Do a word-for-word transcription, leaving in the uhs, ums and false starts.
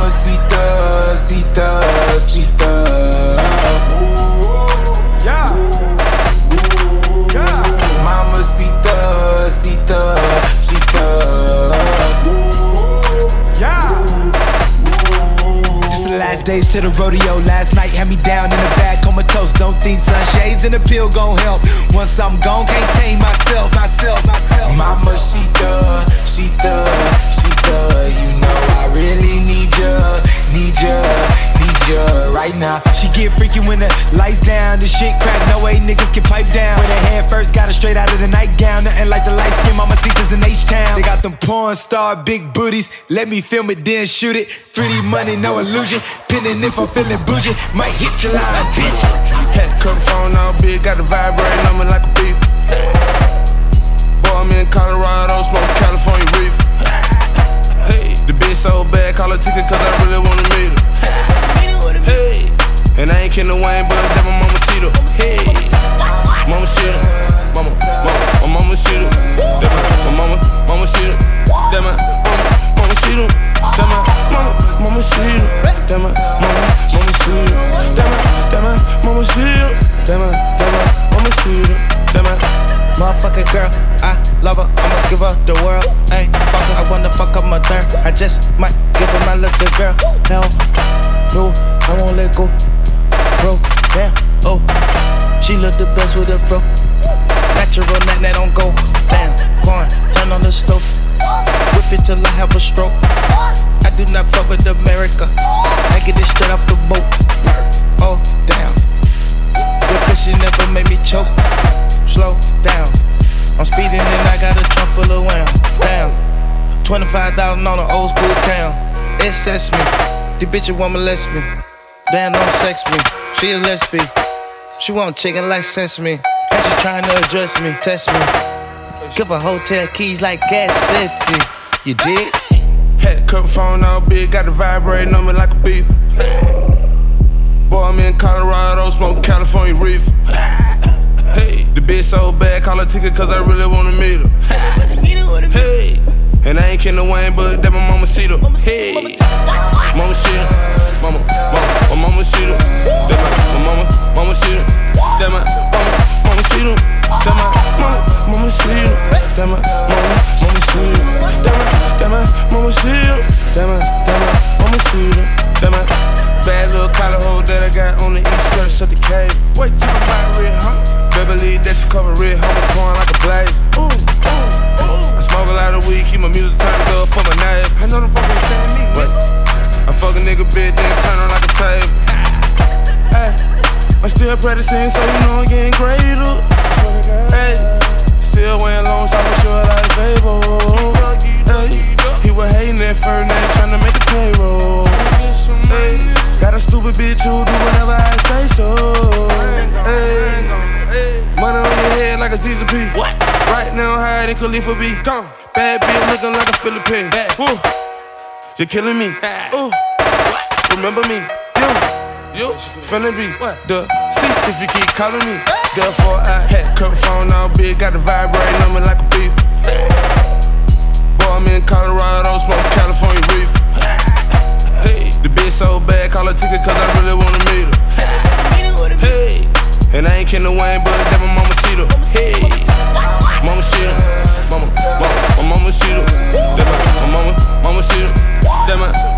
Mamacita, cita, cita. Yeah. Yeah. Mamacita, cita, cita. Yeah. Just the last days to the rodeo. Last night had me down in the back, comatose. Don't think sunshades and a pill gon' help. Once I'm gone, can't tame myself, myself, myself. Mamacita, cita, cita. You know I really need ya, need ya, need ya right now. She get freaky when the lights down, the shit crack, no way niggas can pipe down. When her head first got her straight out of the nightgown, nothing like the light skin Mamacitas in H-Town. They got them porn star big booties, let me film it then shoot it. three D money, no illusion, pinning if I'm feeling bougie, might hit your line, bitch. Had cup phone all big, got the vibrating on me like a beep. Boy, I'm in Colorado, smoking California reef. Hey, the bitch so bad, call her ticket cause I really wanna meet her. Hey, and I ain't kidding the Wayne, but that my mama see her. Hey, mama see her, mama, mama, my mama see her. That my, my mama, mama see her. That my mama, mama see her. That my mama, mama see her. That my mama, mama see her. That my, that my mama see her. That my, that my mama see her. That my motherfucking girl, I love her, I'ma give her the world. Ayy, fuck her, I wanna fuck up my third. I just might give her my little girl. Hell, no, I won't let go. Bro, damn, oh, she look the best with a fro. Natural, that that don't go. Damn, corn, turn on the stove. Whip it till I have a stroke. I do not fuck with America. I get it straight off the boat. Oh, damn, because she never made me choke. Slow down, I'm speeding and I got a trunk full of wham. Damn, twenty-five thousand on an old school cam. It sets me, the bitch a woman lets me. Damn, don't sex me, she a lesbian. She want chicken like sesame, and she trying to address me, test me. Give her hotel keys like Gas City, you dig? had cup phone all big, got the vibrating on me like a beep. Boy, I'm in Colorado, smoking California reef. Hey, the bitch so bad, call her ticket cause I really wanna meet her. Hey, and I ain't kidding the Wayne, but that my mama see her. Hey, mama see her, mama, mama, my mama see her. That my, my mama, mama see her. That my mama, mama see her. That my mama, mama see her. That my mama, mama see her. That my, that my mama see her. That my, that my mama see her. That my bad little collar hole that I got on the east skirt of the cave. Wait till I'm about real, huh? Beverly, that she cover red, homie pouring like a blaze. Ooh, ooh, ooh. I smoke a lot of weed, keep my music turned up for my neighbor. I know them fuck ain't stand me. Wait, I fuck a nigga bit, then turn on like a table. Hey, I'm still practicing, so you know I'm getting greater. Hey, still wearing long, so I'm sure like Fable. Hey, he was hating at first, now tryna make the payroll. Hey, got a stupid bitch who do whatever I say so. Hey, money on your head like a Jesus P. What? Right now, higher than Khalifa B. Gone. Bad bitch looking like a Philippine. Woo. You're killing me. Ooh. Remember me. You. You. Finna be the cease if you keep calling me. Therefore, I had cup phone all big, got the vibrating on me like a beep. Boy, I'm in Colorado, smoking California reef. Hey, the bitch so bad, call her ticket cause I really wanna meet her. Hey, and I ain't kidding the Wayne, but that my mama see her. Hey, mama see her, mama, mama, my mama see her. That my, my mama, mama see her. That my